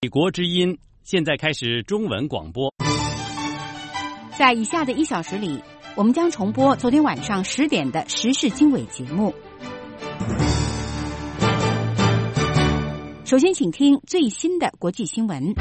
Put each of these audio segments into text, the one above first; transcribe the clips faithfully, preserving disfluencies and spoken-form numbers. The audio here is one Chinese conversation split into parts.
美国之音现在开始中文广播。 在以下的一小时里，我们将重播昨天晚上十点的时事经纬节目。首先，请听最新的国际新闻。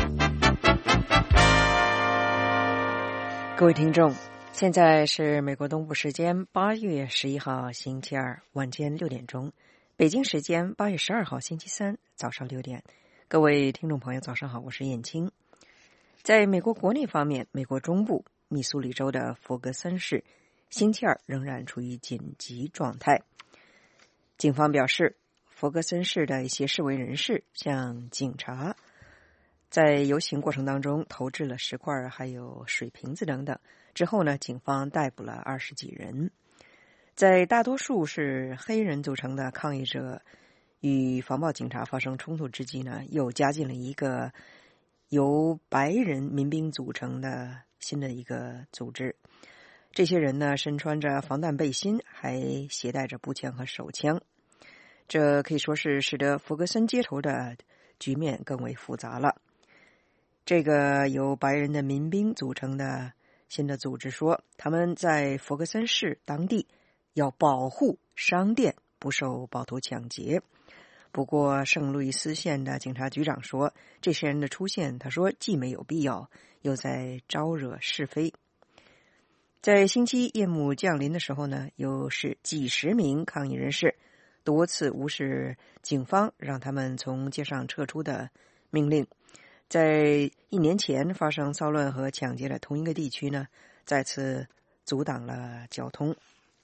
各位听众，现在是美国东部时间八月十一号星期二晚间六点钟，北京时间八月十二号星期三早上六点。各位听众朋友，早上好，我是燕青。在美国国内方面，美国中部密苏里州的弗格森市星期二仍然处于紧急状态。警方表示，弗格森市的一些示威人士向警察在游行过程当中投掷了石块还有水瓶子等等，之后呢，警方逮捕了二十几人。在大多数是黑人组成的抗议者与防暴警察发生冲突之际呢，又加进了一个由白人民兵组成的新的一个组织。这些人呢，身穿着防弹背心，还携带着步枪和手枪。这可以说是使得弗格森街头的局面更为复杂了。这个由白人的民兵组成的新的组织说，他们在弗格森市当地要保护商店不受暴徒抢劫。不过圣路易斯县的警察局长说，这些人的出现，他说既没有必要，又在招惹是非。在星期夜幕降临的时候呢，有是几十名抗议人士多次无视警方让他们从街上撤出的命令。在一年前发生骚乱和抢劫的同一个地区呢，再次阻挡了交通。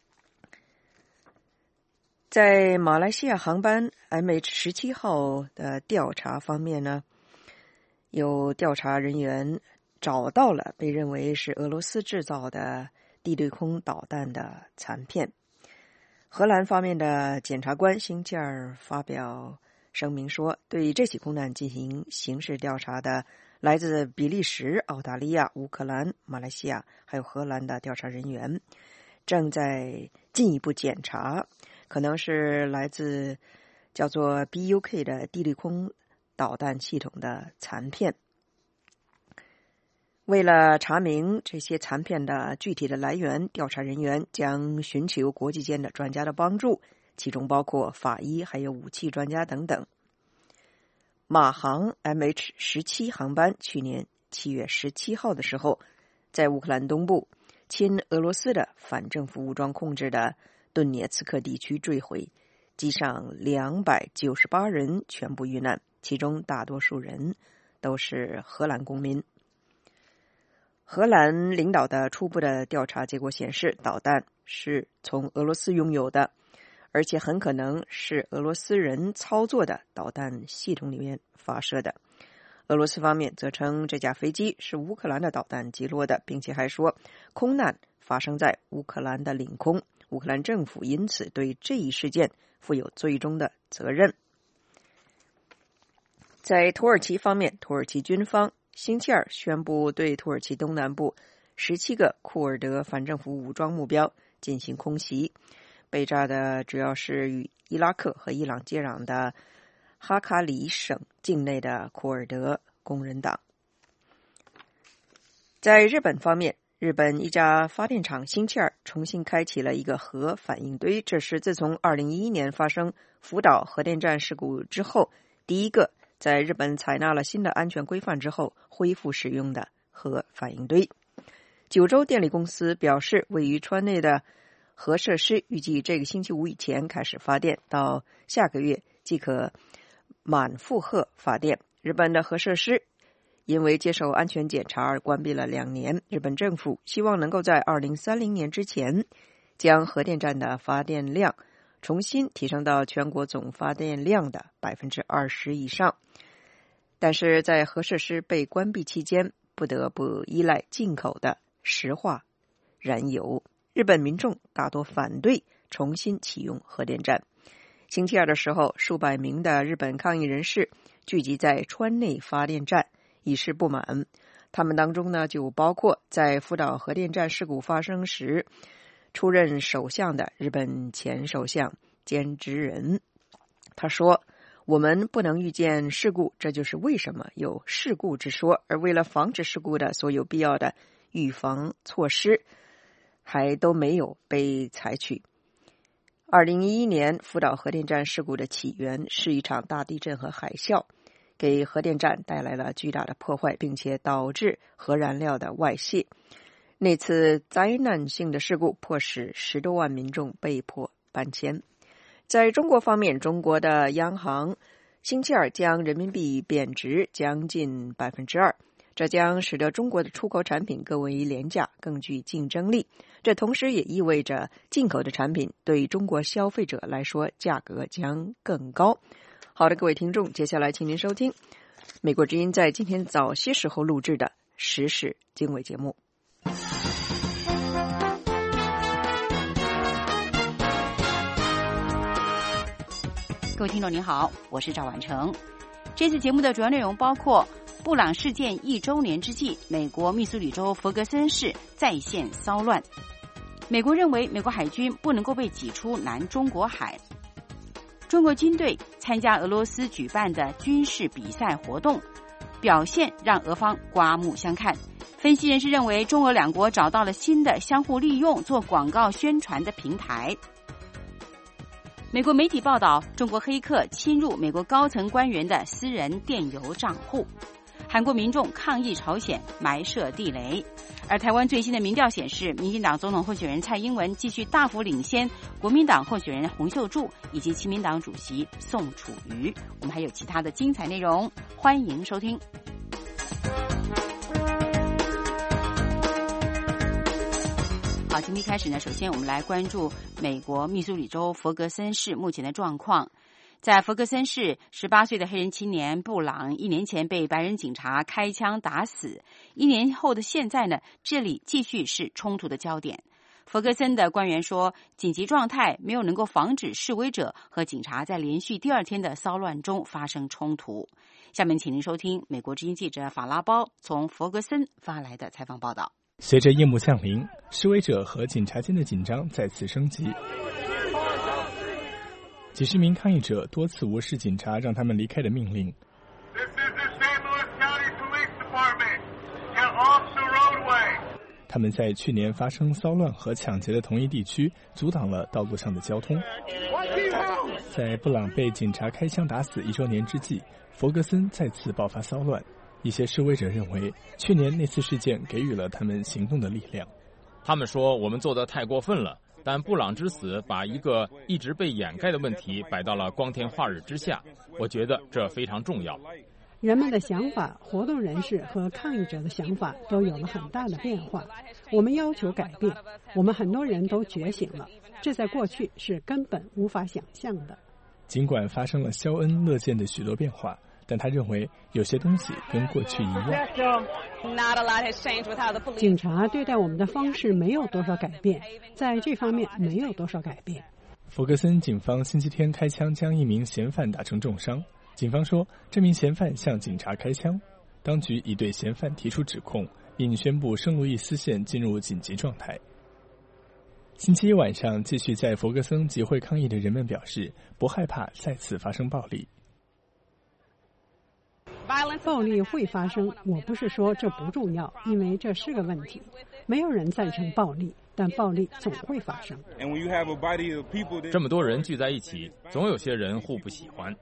在马来西亚航班 M H 十七 号的调查方面呢，有调查人员找到了被认为是俄罗斯制造的地对空导弹的残片。荷兰方面的检察官星期二发表声明说，对这起空难进行刑事调查的来自比利时、澳大利亚、乌克兰、马来西亚还有荷兰的调查人员正在进一步检查，可能是来自叫做 B U K 的地对空导弹系统的残片。为了查明这些残片的具体的来源，调查人员将寻求国际间的专家的帮助，其中包括法医还有武器专家等等。马航 M H 十七 航班去年七月十七号的时候，在乌克兰东部亲俄罗斯的反政府武装控制的顿涅茨克地区坠毁，机上两百九十八人全部遇难，其中大多数人都是荷兰公民。荷兰领导的初步的调查结果显示，导弹是从俄罗斯拥有的，而且很可能是俄罗斯人操作的导弹系统里面发射的。俄罗斯方面则称这架飞机是乌克兰的导弹击落的，并且还说空难发生在乌克兰的领空，乌克兰政府因此对这一事件负有最终的责任。在土耳其方面，土耳其军方星期二宣布对土耳其东南部十七个库尔德反政府武装目标进行空袭，被炸的主要是与伊拉克和伊朗接壤的哈卡里省境内的库尔德工人党。在日本方面，日本一家发电厂星期二重新开启了一个核反应堆，这是自从二零一一年发生福岛核电站事故之后第一个在日本采纳了新的安全规范之后恢复使用的核反应堆。九州电力公司表示，位于川内的核设施预计这个星期五以前开始发电，到下个月即可满负荷发电。日本的核设施因为接受安全检查而关闭了两年，日本政府希望能够在二零三零年之前将核电站的发电量重新提升到全国总发电量的 百分之二十 以上。但是在核设施被关闭期间，不得不依赖进口的石化燃油。日本民众大多反对重新启用核电站。星期二的时候，数百名的日本抗议人士聚集在川内发电站以示不满。他们当中呢，就包括在福岛核电站事故发生时出任首相的日本前首相菅直人。他说， 我们不能预见事故，这就是为什么有事故之说。而为了防止事故的所有必要的预防措施还都没有被采取。二零一一年福岛核电站事故的起源是一场大地震和海啸，给核电站带来了巨大的破坏，并且导致核燃料的外泄。那次灾难性的事故迫使十多万民众被迫搬迁。在中国方面，中国的央行星期二将人民币贬值将近百分之二，这将使得中国的出口产品更为廉价，更具竞争力。这同时也意味着进口的产品对中国消费者来说价格将更高。好的，各位听众，接下来请您收听美国之音在今天早些时候录制的时事经纬节目。 各位听众您好，我是赵婉成。这次节目的主要内容包括布朗事件一周年之际，美国密苏里州弗格森市再现骚乱。美国认为美国海军不能够被挤出南中国海。中国军队参加俄罗斯举办的军事比赛活动，表现让俄方刮目相看。分析人士认为，中俄两国找到了新的相互利用做广告宣传的平台。美国媒体报道，中国黑客侵入美国高层官员的私人电邮账户。韩国民众抗议朝鲜埋设地雷。而台湾最新的民调显示，民进党总统候选人蔡英文继续大幅领先国民党候选人洪秀柱以及亲民党主席宋楚瑜。我们还有其他的精彩内容，欢迎收听。好，今天开始呢，首先我们来关注美国密苏里州弗格森市目前的状况。在弗格森市，十八岁的黑人青年布朗一年前被白人警察开枪打死。一年后的现在呢，这里继续是冲突的焦点。弗格森的官员说，紧急状态没有能够防止示威者和警察在连续第二天的骚乱中发生冲突。下面请您收听美国之音记者法拉包从弗格森发来的采访报道。 随着夜幕降临，示威者和警察间的紧张再次升级。几十名抗议者多次无视警察让他们离开的命令。他们在去年发生骚乱和抢劫的同一地区阻挡了道路上的交通。在布朗被警察开枪打死一周年之际，弗格森再次爆发骚乱。一些示威者认为，去年那次事件给予了他们行动的力量。 他们说我们做得太过分了，但布朗之死把一个一直被掩盖的问题摆到了光天化日之下，我觉得这非常重要。 人们的想法、活动人士和抗议者的想法都有了很大的变化。我们要求改变，我们很多人都觉醒了，这在过去是根本无法想象的。 尽管发生了肖恩乐见的许多变化，但他认为有些东西跟过去一样。 警察对待我们的方式没有多少改变，在这方面没有多少改变。 弗格森警方星期天开枪将一名嫌犯打成重伤。警方说，这名嫌犯向警察开枪。当局已对嫌犯提出指控，并宣布圣路易斯县进入紧急状态。星期一晚上，继续在弗格森集会抗议的人们表示，不害怕再次发生暴力。 暴力会发生，我不是说这不重要，因为这是个问题。没有人赞成暴力，但暴力总会发生。 这么多人聚在一起，总有些人互不喜欢。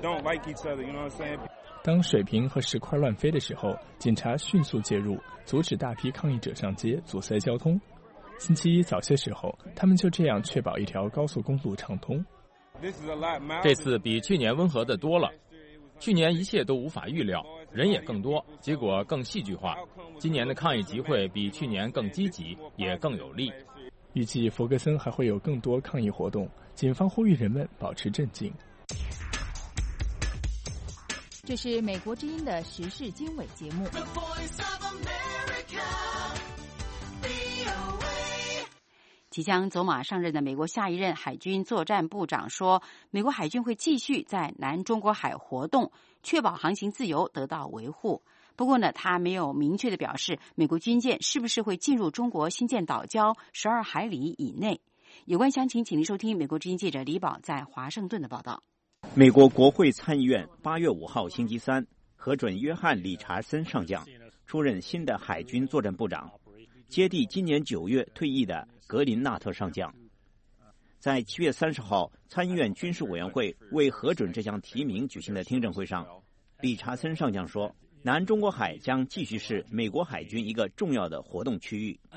当水瓶和石块乱飞的时候，警察迅速介入，阻止大批抗议者上街，阻塞交通。星期一早些时候，他们就这样确保一条高速公路畅通。 这次比去年温和的多了。去年一切都无法预料，人也更多，结果更戏剧化。今年的抗议集会比去年更积极，也更有力。 预计弗格森还会有更多抗议活动，警方呼吁人们保持镇静。 这是美国之音的时事经纬节目。 即将走马上任的美国下一任海军作战部长说，美国海军会继续在南中国海活动，确保航行自由得到维护。不过呢，他没有明确的表示美国军舰是不是会进入中国新建岛礁十二海里以内。有关详情，请您收听美国之音记者李宝在华盛顿的报道。 美国国会参议院八月五号星期三核准约翰·理查森上将出任新的海军作战部长，接替今年九月退役的格林纳特上将。在七月三十号参议院军事委员会为核准这项提名举行的听证会上，理查森上将说，南中国海将继续是美国海军一个重要的活动区域。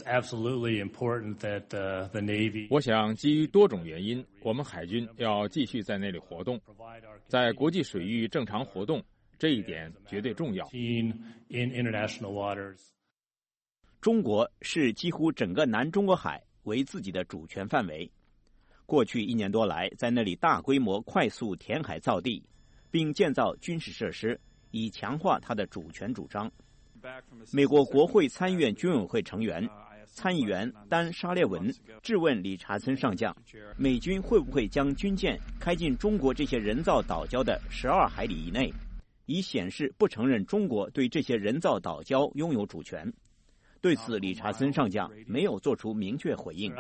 我想基于多种原因，我们海军要继续在那里活动，在国际水域正常活动，这一点绝对重要。 中国视几乎整个南中国海为自己的主权范围，过去一年多来在那里大规模快速填海造地，并建造军事设施，以强化它的主权主张。美国国会参议院军委会成员参议员丹·沙列文质问理查森上将，美军会不会将军舰开进中国这些人造岛礁的十二海里以内，以显示不承认中国对这些人造岛礁拥有主权。对此，理查森上将没有做出明确回应。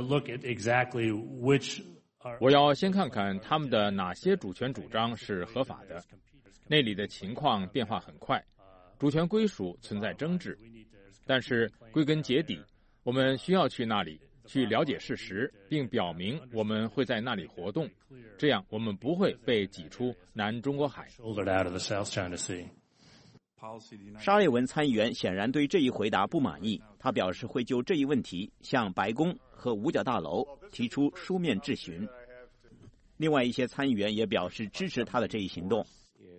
我要先看看他们的哪些主权主张是合法的。那里的情况变化很快，主权归属存在争执，但是归根结底，我们需要去那里去了解事实，并表明我们会在那里活动，这样我们不会被挤出南中国海。 沙利文参议员显然对这一回答不满意，他表示会就这一问题向白宫和五角大楼提出书面质询。另外一些参议员也表示支持他的这一行动。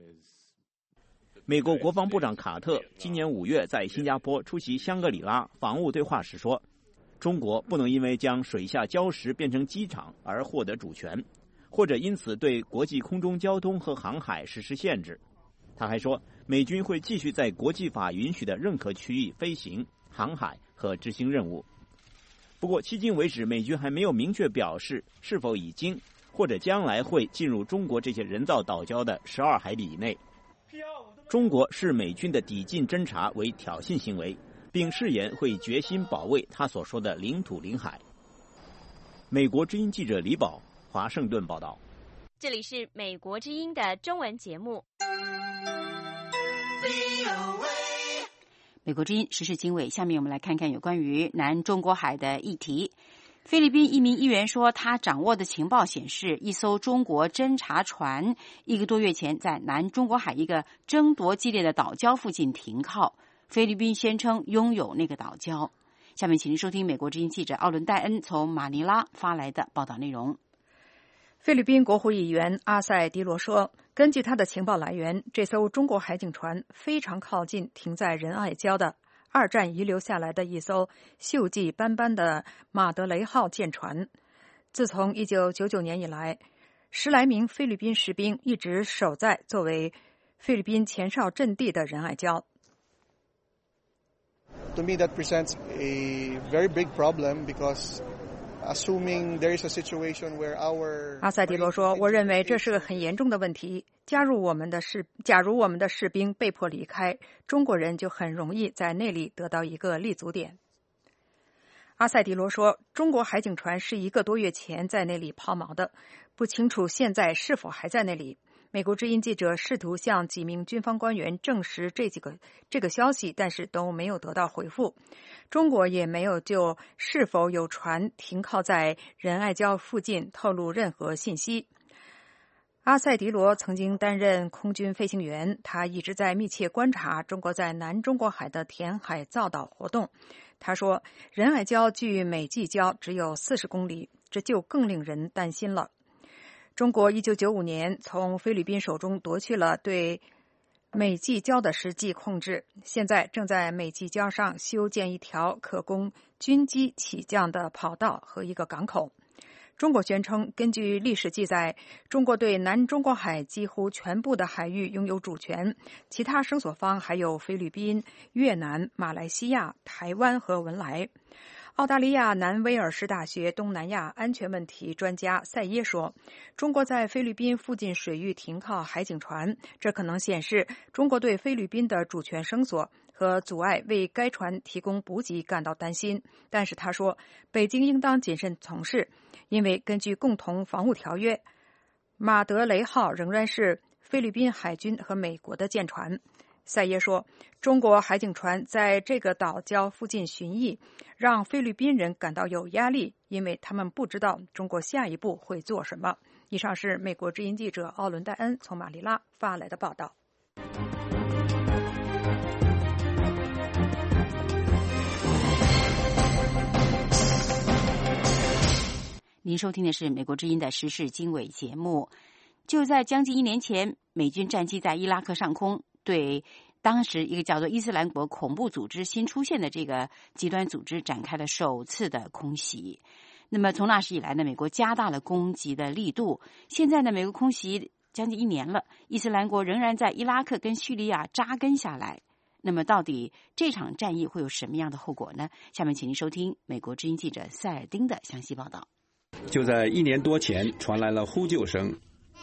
美国国防部长卡特今年五月在新加坡出席香格里拉防务对话时说，中国不能因为将水下礁石变成机场而获得主权，或者因此对国际空中交通和航海实施限制。他还说，美军会继续在国际法允许的任何区域飞行、航海和执行任务。不过迄今为止，美军还没有明确表示是否已经或者将来会进入中国这些人造岛礁的十二海里以内。中国视美军的抵近侦察为挑衅行为，并誓言会决心保卫他所说的领土领海。美国之音记者李宝，华盛顿报道。 这里是美国之音的中文节目。 美国之音时事经纬，下面我们来看看有关于南中国海的议题。菲律宾一名议员说，他掌握的情报显示，一艘中国侦察船一个多月前在南中国海一个争夺激烈的岛礁附近停靠。菲律宾宣称拥有那个岛礁。下面请您收听美国之音记者奥伦戴恩从马尼拉发来的报道内容。 菲律宾国会议员阿塞迪罗说，根据他的情报来源，这艘中国海警船非常靠近停在仁爱礁的二战遗留下来的一艘锈迹斑斑的马德雷号舰船。自从一九九九年以来，十来名菲律宾士兵一直守在作为菲律宾前哨阵地的仁爱礁。 To me, that presents a very big problem because assuming there is a situation where our 阿塞迪罗说，我认为这是个很严重的问题。加入我们的士，假如我们的士兵被迫离开，中国人就很容易在那里得到一个立足点。阿塞迪罗说，中国海警船是一个多月前在那里抛锚的，不清楚现在是否还在那里。美国之音记者试图向几名军方官员证实这几个这个消息，但是都没有得到回复。中国也没有就是否有船停靠在仁爱礁附近透露任何信息。阿塞迪罗曾经担任空军飞行员，他一直在密切观察中国在南中国海的填海造岛活动。他说，仁爱礁距美济礁只有四十公里，这就更令人担心了。中国一九九五年从菲律宾手中夺去了对美济礁的实际控制，现在正在美济礁上修建一条可供军机起降的跑道和一个港口。中国宣称，根据历史记载，中国对南中国海几乎全部的海域拥有主权，其他声索方还有菲律宾、越南、马来西亚、台湾和文莱。澳大利亚南威尔士大学东南亚安全问题专家塞耶说，中国在菲律宾附近水域停靠海警船，这可能显示中国对菲律宾的主权声索和阻碍为该船提供补给感到担心。但是他说，北京应当谨慎从事，因为根据共同防务条约， 马德雷号仍然是菲律宾海军和美国的舰船。赛耶说，中国海警船在这个岛礁附近巡弋，让菲律宾人感到有压力，因为他们不知道中国下一步会做什么。以上是美国之音记者奥伦戴恩从马尼拉发来的报道。 您收听的是美国之音的时事经纬节目。就在将近一年前，美军战机在伊拉克上空对当时一个叫做伊斯兰国恐怖组织新出现的这个极端组织展开了首次的空袭。那么从那时以来呢，美国加大了攻击的力度。现在呢，美国空袭将近一年了，伊斯兰国仍然在伊拉克跟叙利亚扎根下来。那么到底这场战役会有什么样的后果呢？下面请您收听美国之音记者塞尔丁的详细报道。 就在一年多前，传来了呼救声。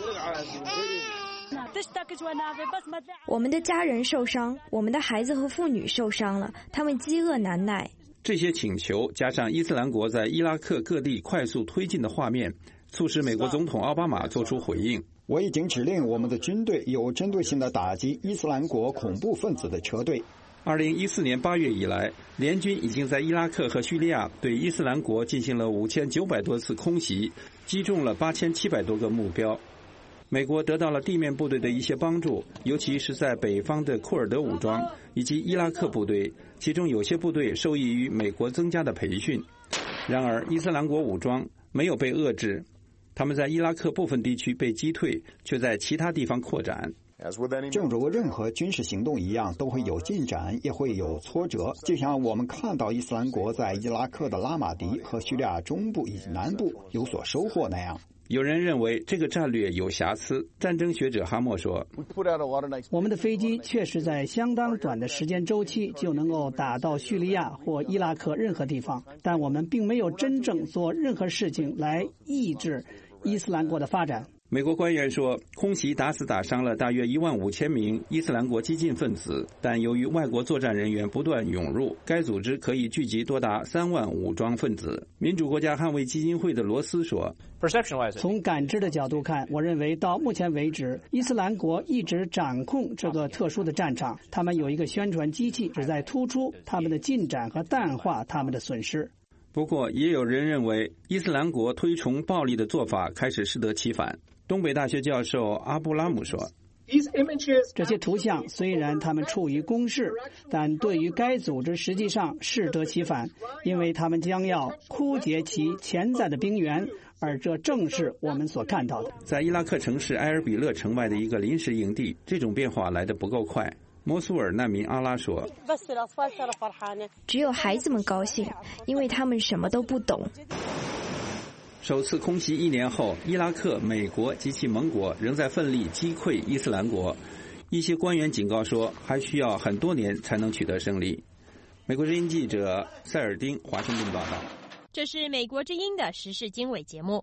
我们的家人受伤，我们的孩子和妇女受伤了，他们饥饿难耐。 这些请求加上伊斯兰国在伊拉克各地快速推进的画面，促使美国总统奥巴马做出回应。 我已经指令我们的军队有针对性地打击伊斯兰国恐怖分子的车队。 二零一四年八月以来，联军已经在伊拉克和叙利亚对伊斯兰国进行了五千九百多次空袭，击中了八千七百多个目标。美国得到了地面部队的一些帮助，尤其是在北方的库尔德武装以及伊拉克部队，其中有些部队受益于美国增加的培训。然而，伊斯兰国武装没有被遏制，他们在伊拉克部分地区被击退，却在其他地方扩展。 正如任何军事行动一样，都会有进展，也会有挫折。就像我们看到伊斯兰国在伊拉克的拉马迪和叙利亚中部以及南部有所收获那样。 有人认为这个战略有瑕疵。战争学者哈默说， 我们的飞机确实在相当短的时间周期就能够打到叙利亚或伊拉克任何地方，但我们并没有真正做任何事情来抑制伊斯兰国的发展。 美国官员说，空袭打死打伤了大约一万五千名伊斯兰国激进分子，但由于外国作战人员不断涌入，该组织可以聚集多达三万武装分子。民主国家捍卫基金会的罗斯说， 从感知的角度看，我认为到目前为止，伊斯兰国一直掌控这个特殊的战场，他们有一个宣传机器，旨在突出他们的进展和淡化他们的损失。 不过，也有人认为伊斯兰国推崇暴力的做法开始适得其反。东北大学教授阿布拉姆说， 这些图像虽然他们处于公示，但对于该组织实际上适得其反，因为他们将要枯竭其潜在的兵源，而这正是我们所看到的。 在伊拉克城市埃尔比勒城外的一个临时营地，这种变化来得不够快。摩苏尔难民阿拉说， 只有孩子们高兴，因为他们什么都不懂。 首次空袭一年后，伊拉克、美国及其盟国仍在奋力击溃伊斯兰国。一些官员警告说，还需要很多年才能取得胜利。美国之音记者塞尔丁华盛顿报道。 这是美国之音的时事经纬节目。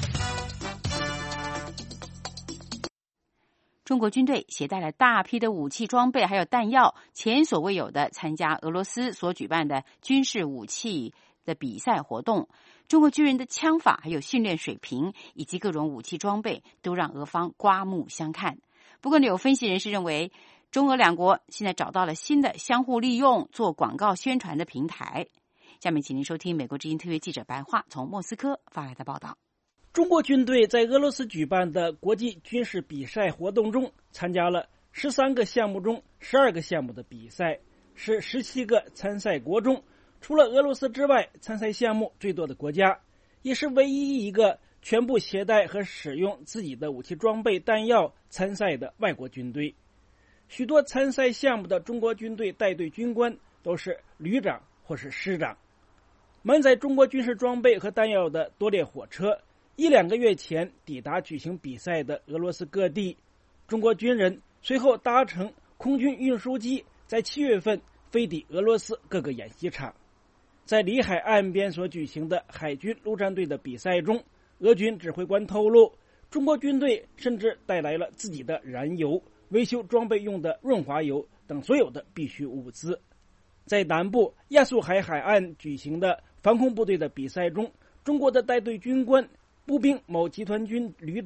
中国军队携带了大批的武器装备还有弹药，前所未有的参加俄罗斯所举办的军事武器的比赛活动。中国军人的枪法还有训练水平以及各种武器装备都让俄方刮目相看。不过呢，有分析人士认为，中俄两国现在找到了新的相互利用做广告宣传的平台。下面请您收听美国之音特约记者白桦从莫斯科发来的报道。 中国军队在俄罗斯举办的国际军事比赛活动中，参加了十三个项目中十二个项目的比赛，是十七个参赛国中除了俄罗斯之外参赛项目最多的国家，也是唯一一个全部携带和使用自己的武器装备弹药参赛的外国军队。许多参赛项目的中国军队带队军官都是旅长或是师长。满载中国军事装备和弹药的多列火车一两个月前抵达举行比赛的俄罗斯各地，中国军人随后搭乘空军运输机，在七月份飞抵俄罗斯各个演习场。在里海岸边所举行的海军陆战队的比赛中，俄军指挥官透露，中国军队甚至带来了自己的燃油、维修装备用的润滑油等所有的必需物资。在南部亚速海海岸举行的防空部队的比赛中，中国的带队军官步兵某集团军旅长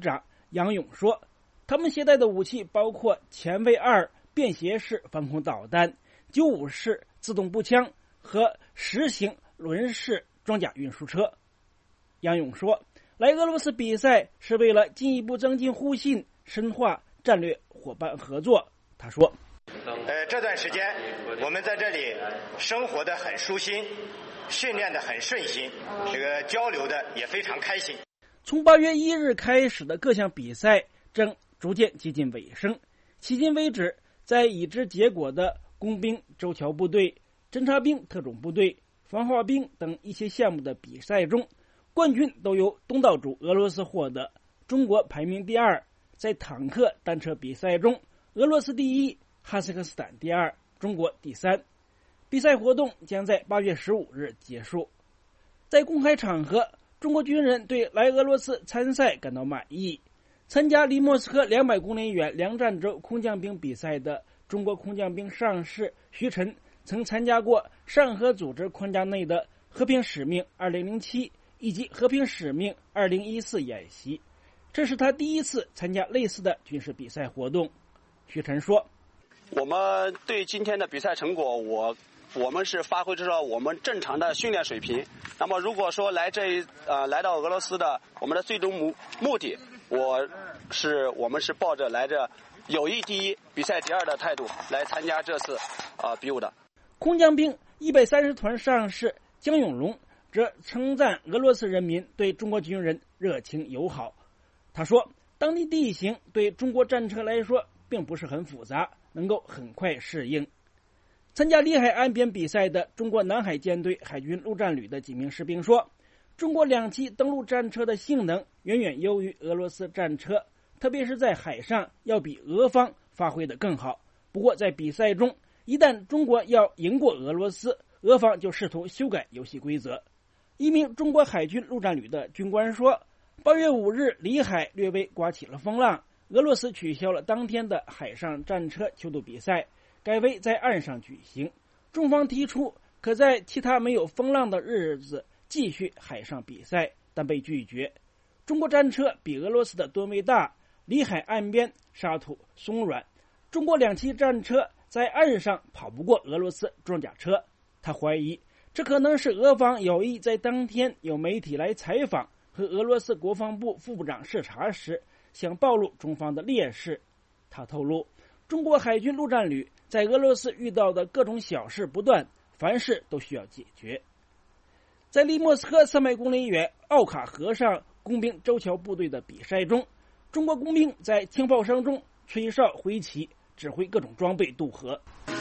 杨勇说，他们携带的武器包括前卫二便携式防空导弹、九五式自动步枪和十型轮式装甲运输车。杨勇说，来俄罗斯比赛是为了进一步增进互信，深化战略伙伴合作。他说， 呃，这段时间我们在这里生活的很舒心，训练的很顺心，这个交流的也非常开心。 从八月一日开始的各项比赛正逐渐接近尾声，迄今为止，在已知结果的工兵舟桥部队、侦察兵特种部队、防化兵等一些项目的比赛中，冠军都由东道主俄罗斯获得，中国排名第二。在坦克单车比赛中，俄罗斯第一，哈萨克斯坦第二，中国第三。比赛活动将在八月十五日结束。在公开场合，中国军人对来俄罗斯参赛感到满意。参加离莫斯科两百公里远梁战州空降兵比赛的中国空降兵上士徐晨曾参加过上合组织框架内的和平使命二零零七以及和平使命二零一四演习，这是他第一次参加类似的军事比赛活动。徐晨说， 我们对今天的比赛成果，我我们是发挥出了我们正常的训练水平。那么如果说来这一呃来到俄罗斯的我们的最终目目的，我是我们是抱着来着友谊第一比赛第二的态度来参加这次啊、呃、比武的。 空降兵一百三十团上士江永龙则称赞俄罗斯人民对中国军人热情友好。他说，当地地形对中国战车来说并不是很复杂，能够很快适应。参加里海岸边比赛的中国南海舰队海军陆战旅的几名士兵说，中国两栖登陆战车的性能远远优于俄罗斯战车，特别是在海上要比俄方发挥得更好。不过在比赛中，一旦中国要赢过俄罗斯，俄方就试图修改游戏规则。一名中国海军陆战旅的军官说，八月五日里海略微刮起了风浪，俄罗斯取消了当天的海上战车秋度比赛，改为在岸上举行。中方提出可在其他没有风浪的日子继续海上比赛，但被拒绝。中国战车比俄罗斯的吨位大，里海岸边沙土松软，中国两栖战车在岸上跑不过俄罗斯装甲车。他怀疑这可能是俄方有意在当天有媒体来采访和俄罗斯国防部副部长视察时想暴露中方的劣势。他透露，中国海军陆战旅在俄罗斯遇到的各种小事不断，凡事都需要解决。在离莫斯科三百公里远奥卡河上工兵舟桥部队的比赛中，中国工兵在枪炮声中吹哨挥旗，指挥各种装备渡河。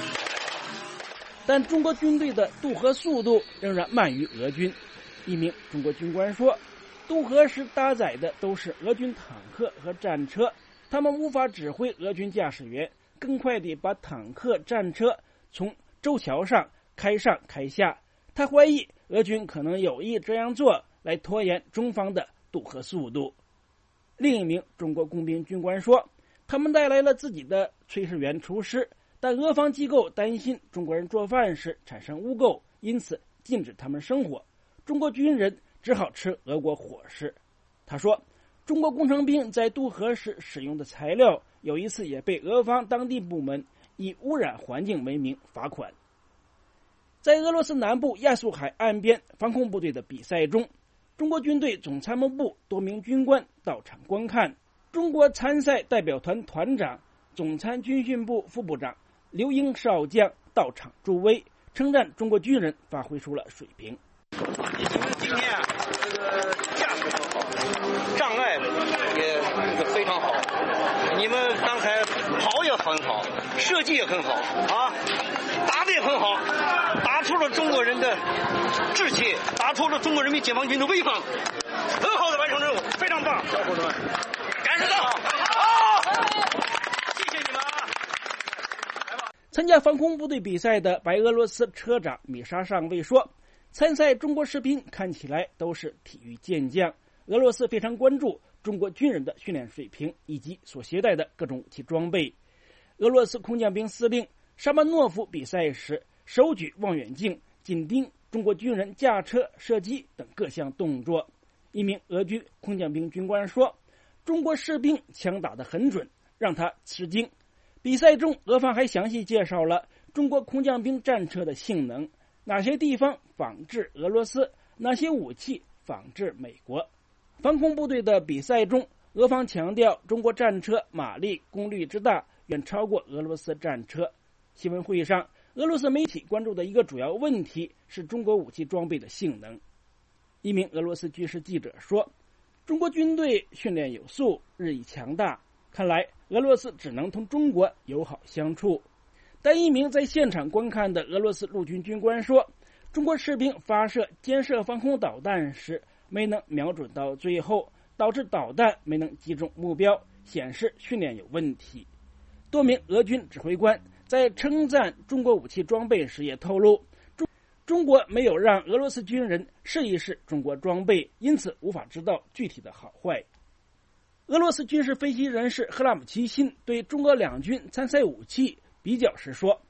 但中国军队的渡河速度仍然慢于俄军。一名中国军官说，渡河时搭载的都是俄军坦克和战车，他们无法指挥俄军驾驶员更快地把坦克战车从舟桥上开上开下。他怀疑俄军可能有意这样做来拖延中方的渡河速度。另一名中国工兵军官说，他们带来了自己的炊事员厨师，但俄方机构担心中国人做饭时产生污垢，因此禁止他们生火，中国军人只好吃俄国伙食。他说，中国工程兵在渡河时使用的材料有一次也被俄方当地部门以污染环境为名罚款。在俄罗斯南部亚速海岸边防空部队的比赛中，中国军队总参谋部多名军官到场观看。中国参赛代表团团长、总参军训部副部长刘英少将到场助威，称赞中国军人发挥出了水平。 今天啊，这个架势很好，障碍也这个非常好。你们刚才跑也很好，射击也很好啊，打得也很好，打出了中国人的志气，打出了中国人民解放军的威风，很好的完成任务，非常棒，小伙子们，感谢到好，谢谢你们啊！ 参加防空部队比赛的白俄罗斯车长米沙上尉说，参赛中国士兵看起来都是体育健将，俄罗斯非常关注中国军人的训练水平以及所携带的各种武器装备。俄罗斯空降兵司令沙曼诺夫比赛时手举望远镜，紧盯中国军人驾车、射击等各项动作。一名俄军空降兵军官说， 中国士兵枪打得很准，让他吃惊。比赛中，俄方还详细介绍了中国空降兵战车的性能，哪些地方仿制俄罗斯，哪些武器仿制美国。防空部队的比赛中，俄方强调中国战车马力功率之大远超过俄罗斯战车。新闻会议上，俄罗斯媒体关注的一个主要问题是中国武器装备的性能。一名俄罗斯军事记者说，中国军队训练有素，日益强大，看来俄罗斯只能同中国友好相处。但一名在现场观看的俄罗斯陆军军官说，中国士兵发射肩射防空导弹时没能瞄准到最后，导致导弹没能击中目标，显示训练有问题。多名俄军指挥官在称赞中国武器装备时也透露，中中国没有让俄罗斯军人试一试中国装备，因此无法知道具体的好坏。俄罗斯军事分析人士赫拉姆齐辛对中俄两军参赛武器比较时说，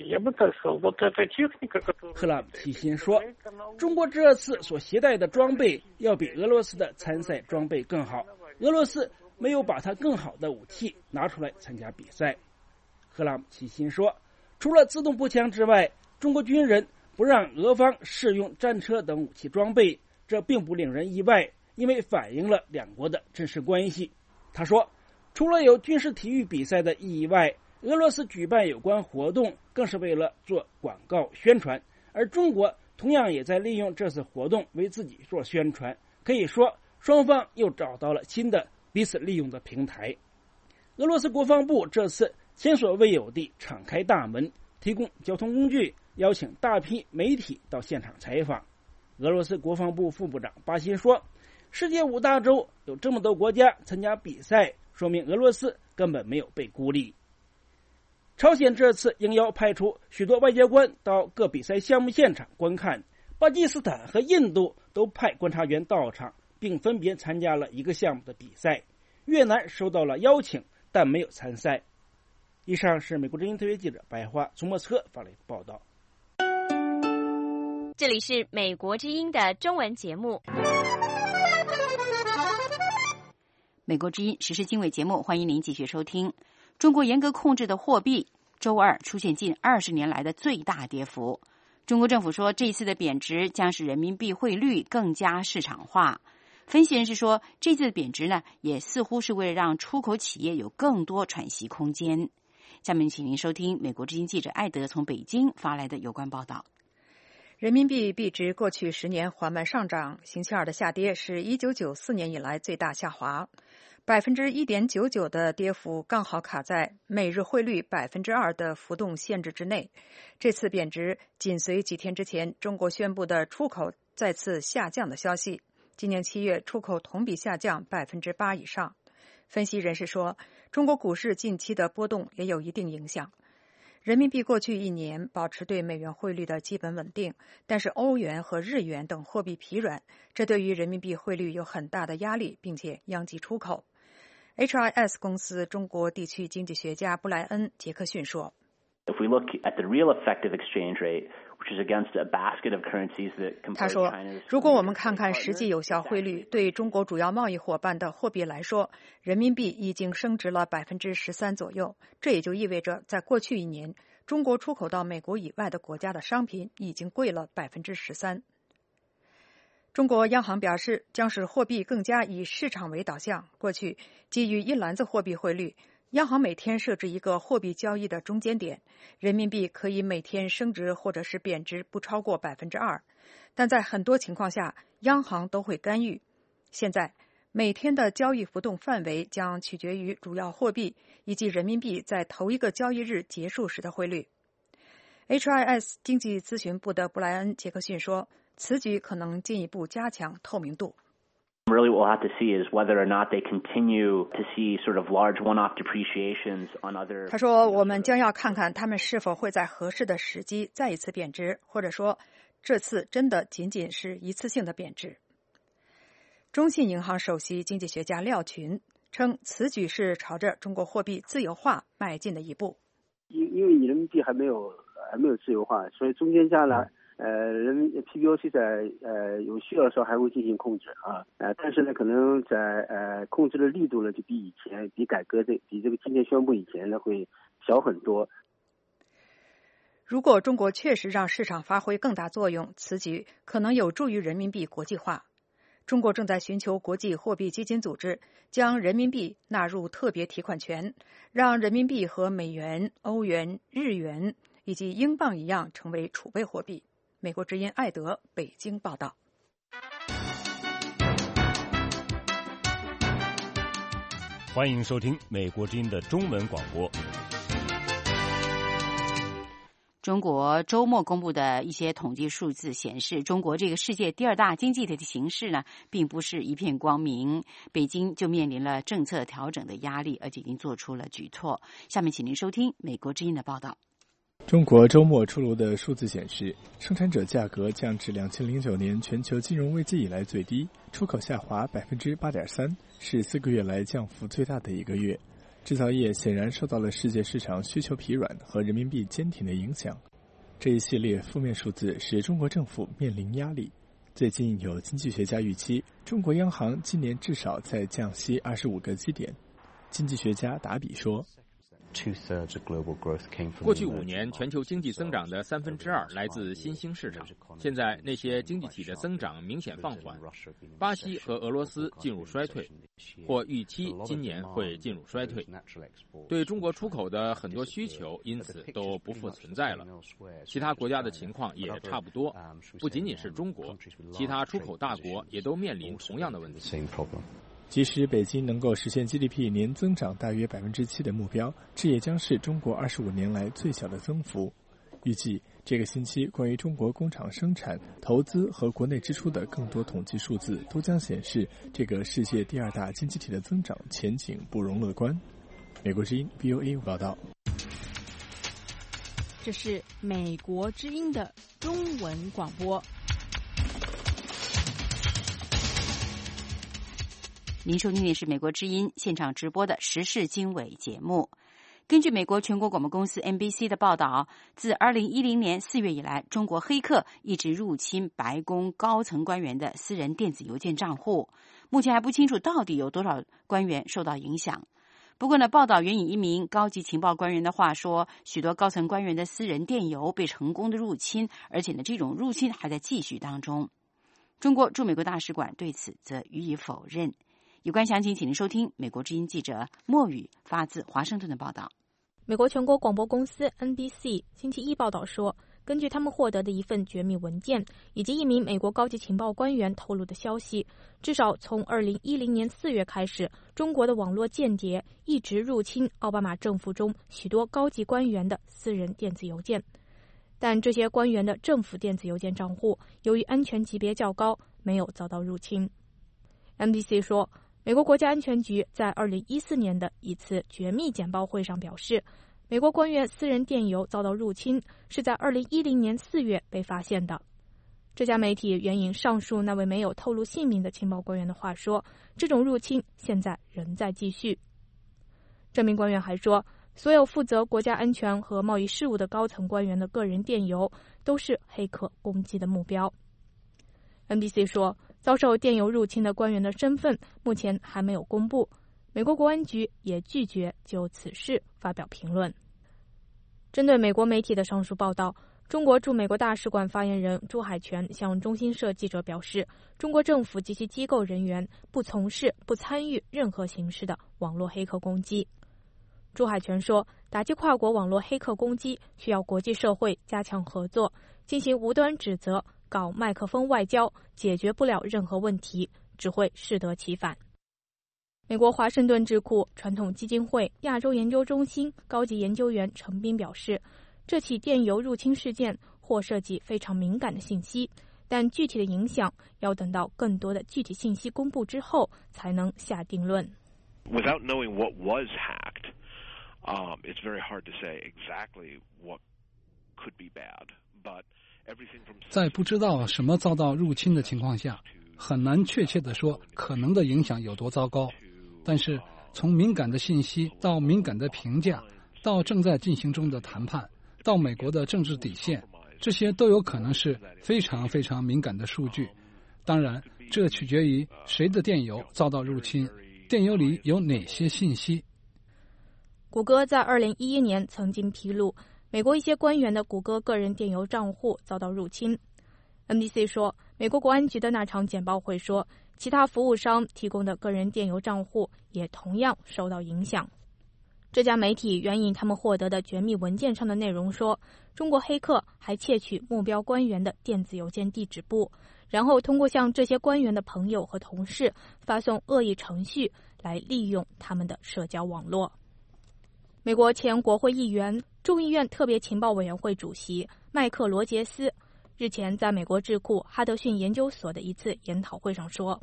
赫拉姆齐辛说，中国这次所携带的装备要比俄罗斯的参赛装备更好，俄罗斯没有把它更好的武器拿出来参加比赛。赫拉姆齐辛说，除了自动步枪之外，中国军人不让俄方试用战车等武器装备，这并不令人意外，因为反映了两国的真实关系。他说，除了有军事体育比赛的意义外，俄罗斯举办有关活动更是为了做广告宣传，而中国同样也在利用这次活动为自己做宣传。可以说，双方又找到了新的彼此利用的平台。俄罗斯国防部这次前所未有地敞开大门，提供交通工具，邀请大批媒体到现场采访。俄罗斯国防部副部长巴辛说，世界五大洲有这么多国家参加比赛，说明俄罗斯根本没有被孤立。朝鲜这次应邀派出许多外交官到各比赛项目现场观看，巴基斯坦和印度都派观察员到场，并分别参加了一个项目的比赛。越南收到了邀请，但没有参赛。以上是美国之音特约记者白桦从莫斯科发来的报道。 这里是美国之音的中文节目。 美国之音时事经纬节目，欢迎您继续收听。中国严格控制的货币周二出现近二十年来的最大跌幅。中国政府说，这一次的贬值将使人民币汇率更加市场化。分析人士说，这次的贬值呢，也似乎是为了让出口企业有更多喘息空间。下面请您收听美国之音记者艾德从北京发来的有关报道。 人民币币值过去十年缓慢上涨，星期二的下跌是一九九四年以来最大下滑，百分之一点九九的跌幅刚好卡在每日汇率百分之二的浮动限制之内。这次贬值紧随几天之前中国宣布的出口再次下降的消息，今年七月出口同比下降百分之八以上。分析人士说，中国股市近期的波动也有一定影响。人民币过去一年保持对美元汇率的基本稳定，但是欧元和日元等货币疲软，这对于人民币汇率有很大的压力，并且殃及出口。H I S 公司中国地区经济学家布莱恩·杰克逊说， If we look at the real effective exchange rate, which is against a basket of currencies that compose China's... 他说，如果我们看看实际有效汇率，对中国主要贸易伙伴的货币来说，人民币已经升值了百分之十三左右。这也就意味着，在过去一年，中国出口到美国以外的国家的商品已经贵了百分之十三。中国央行表示，将使货币更加以市场为导向。过去，基于一篮子货币汇率，央行每天设置一个货币交易的中间点，人民币可以每天升值或者是贬值不超过百分之二，但在很多情况下，央行都会干预。现在，每天的交易浮动范围将取决于主要货币以及人民币在头一个交易日结束时的汇率。H I S 经济咨询部的布莱恩·杰克逊说，此举可能进一步加强透明度。 Really, what we'll have to see is whether or not they continue to see sort of large one-off depreciations on other... 他说，我们将要看看他们是否会在合适的时机再一次贬值，或者说，这次真的仅仅是一次性的贬值。中信银行首席经济学家廖群称，此举是朝着中国货币自由化迈进的一步。 因因为人民币还没有还没有自由化，所以中间价呢呃，人民 P B O C 在呃有需要的时候还会进行控制啊，呃，但是呢，可能在呃控制的力度呢，就比以前、比改革这、比这个今天宣布以前呢会小很多。 如果中国确实让市场发挥更大作用，此举可能有助于人民币国际化。中国正在寻求国际货币基金组织将人民币纳入特别提款权，让人民币和美元、欧元、日元以及英镑一样成为储备货币。美国之音艾德北京报道。 欢迎收听美国之音的中文广播。 中国周末公布的一些统计数字显示，中国这个世界第二大经济体的形势呢，并不是一片光明。北京就面临了政策调整的压力，而且已经做出了举措。下面请您收听美国之音的报道。 中国周末出炉的数字显示，生产者价格降至两千零九年全球金融危机以来最低，出口下滑百分之八点三，是四个月来降幅最大的一个月。制造业显然受到了世界市场需求疲软和人民币坚挺的影响。这一系列负面数字使中国政府面临压力。最近有经济学家预期，中国央行今年至少再降息二十五个基点。经济学家达比说， 过去五年，全球经济增长的三分之二来自新兴市场。现在那些经济体的增长明显放缓，巴西和俄罗斯进入衰退，或预期今年会进入衰退。对中国出口的很多需求因此都不复存在了。其他国家的情况也差不多，不仅仅是中国，其他出口大国也都面临同样的问题。 即使北京能够实现 G D P 年增长大约百分之七的目标，这也将是中国二十五年来最小的增幅。预计这个星期关于中国工厂生产、投资和国内支出的更多统计数字都将显示，这个世界第二大经济体的增长前景不容乐观。美国之音 V O A 报道。 这是美国之音的中文广播。 您收听的是美国之音现场直播的时事经纬节目。根据美国全国广播公司 N B C 的报道，自二零一零年四月以来，中国黑客一直入侵白宫高层官员的私人电子邮件账户。目前还不清楚到底有多少官员受到影响。不过呢，报道援引一名高级情报官员的话说，许多高层官员的私人电邮被成功的入侵，而且呢，这种入侵还在继续当中。中国驻美国大使馆对此则予以否认。有关详情，请您收听美国之音记者莫宇发自华盛顿的报道。 美国全国广播公司 N B C 星期一报道说，根据他们获得的一份绝密文件以及一名美国高级情报官员透露的消息，至少从二零一零年四月开始，中国的网络间谍一直入侵奥巴马政府中许多高级官员的私人电子邮件。但这些官员的政府电子邮件账户由于安全级别较高，没有遭到入侵。N B C 说，美国国家安全局在二零一四年的一次绝密简报会上表示，美国官员私人电邮遭到入侵是在二零一零年四月被发现的。这家媒体援引上述那位没有透露姓名的情报官员的话说，这种入侵现在仍在继续。这名官员还说，所有负责国家安全和贸易事务的高层官员的个人电邮都是黑客攻击的目标。N B C 说，遭受电邮入侵的官员的身份目前还没有公布，美国国安局也拒绝就此事发表评论。针对美国媒体的上述报道，中国驻美国大使馆发言人朱海泉向中新社记者表示，中国政府及其机构人员不从事、不参与任何形式的网络黑客攻击。朱海泉说，打击跨国网络黑客攻击需要国际社会加强合作，进行无端指责，搞麦克风外交，解决不了任何问题，只会适得其反。美国华盛顿智库传统基金会亚洲研究中心高级研究员程斌表示，这起电邮入侵事件或涉及非常敏感的信息，但具体的影响要等到更多的具体信息公布之后才能下定论。 Without knowing what was hacked, um, it's very hard to say exactly what could be bad, but 在不知道什么遭到入侵的情况下，很难确切地说可能的影响有多糟糕。但是从敏感的信息到敏感的评价，到正在进行中的谈判，到美国的政治底线， 这些都有可能是非常非常敏感的数据。当然，这取决于谁的电邮遭到入侵，电邮里有哪些信息。 谷歌在二零一一年曾经披露，美国一些官员的谷歌个人电邮账户遭到入侵。N B C 说，美国国安局的那场简报会说，其他服务商提供的个人电邮账户也同样受到影响。这家媒体援引他们获得的绝密文件上的内容说，中国黑客还窃取目标官员的电子邮件地址簿，然后通过向这些官员的朋友和同事发送恶意程序来利用他们的社交网络。美国前国会议员、众议院特别情报委员会主席麦克罗杰斯日前在美国智库哈德逊研究所的一次研讨会上说，